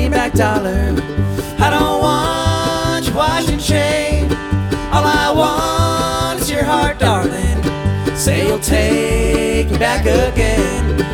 greenback dollar. I don't want you washed in shame. All I want is your heart, darling. Say you'll take me back again.